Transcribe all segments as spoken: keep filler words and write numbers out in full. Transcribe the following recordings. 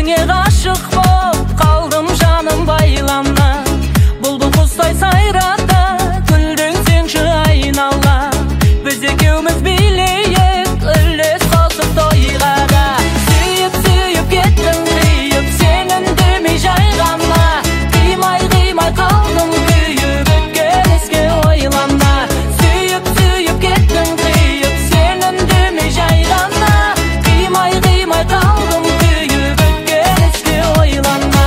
Өзіңе ғашық боп қалдым жаным байлана. Бұлбұл құстай сайрата, гүлдің сенші айнала. Біз екеуміз билейік, үлес қосып тойғаға. Сүйіп, сүйіп кеттің қиып, сенің демей жай ғана. Қимай, қимай қалдым күйіп, өткен еске ойлана. Сүйіп, сүйіп кеттің қиып, сенің демей жай ғана. Қимай, қимай қалдым күйіп, өткен еске ойлана.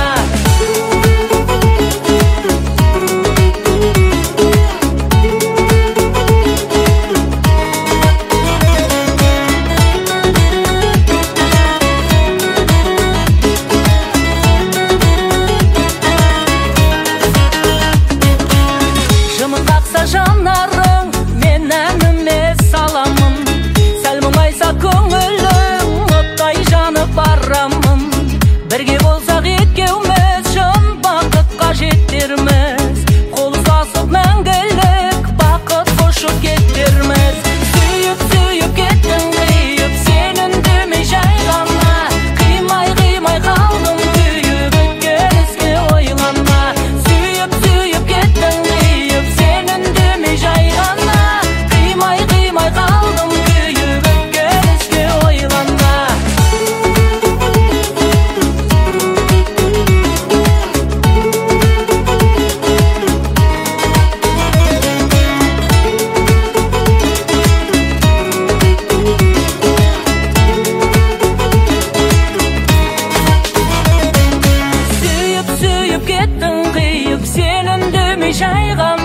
Жымын қақса жанарың, мен әніме саламын. Сәл мұңайса көңілің, оттай жанып барамын. Бірге болсақ екеуміз, шын бақытқа жетерміз. Қол ұстасып мәңгілік, бақыт құшып кетерміз. Сүйіп, сүйіп кеттің қиып, сенің демей жай ғана. Қимай, қимай қалдым күйіп, өткен еске ойлана. Сүйіп, сүйіп кеттің қиып, сенің демей жай ғана. Қимай, қимай қалдым күйіп, өткен еске ойлана. Сүйіп, сүйіп кеттің қиып, сенің демей жай ғана.